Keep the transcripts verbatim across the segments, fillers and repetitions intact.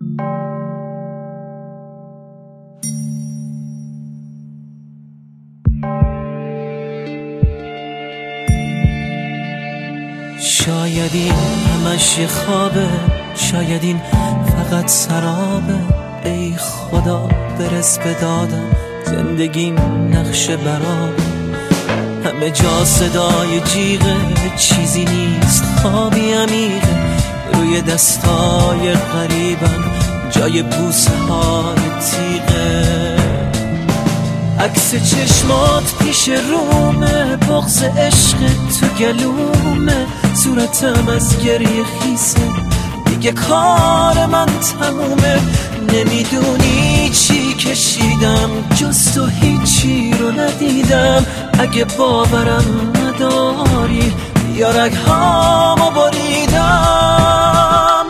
شاید این همش یه خوابه، شاید این فقط سرابه. ای خدا برس به دادم، زندگیم نقش برابه. همه جا صدای جیغه، چیزی نیست خوابی عمیقه. روی دستای غریبم جای بوسه های تیغه. عکس چشمات پیش رومه، بغض عشق تو گلومه. صورتم از گریه خیسه، دیگه کار من تمومه. نمیدونی چی کشیدم، جز تو هیچی رو ندیدم. اگه باورم نداری بیا رگهامو بریدم.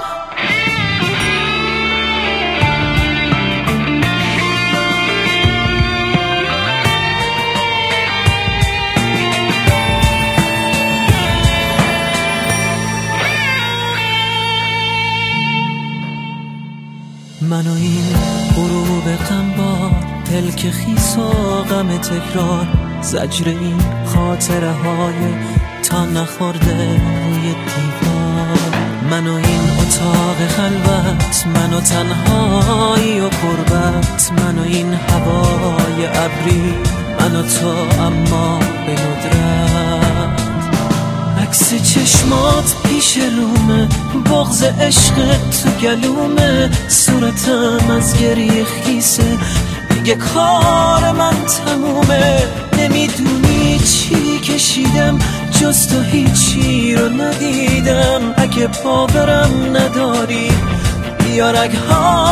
من و این غروب غمبار، پلک خیس و غم تکرار. زجر این خاطره های تا نخورده روی دیوار. من و این اتاق خلوت، من و تنهایی و قربت. من و این هوای ابری، من و تو اما به ندرت. عکس چشمات پیش رومه، بغض عشق تو گلومه. صورتم از گریه خیسه، دیگه کار من تمومه. نمیدونی چی کشیدم، جز تو هیچی رو ندیدم. اگه باورم نداری بیا رگها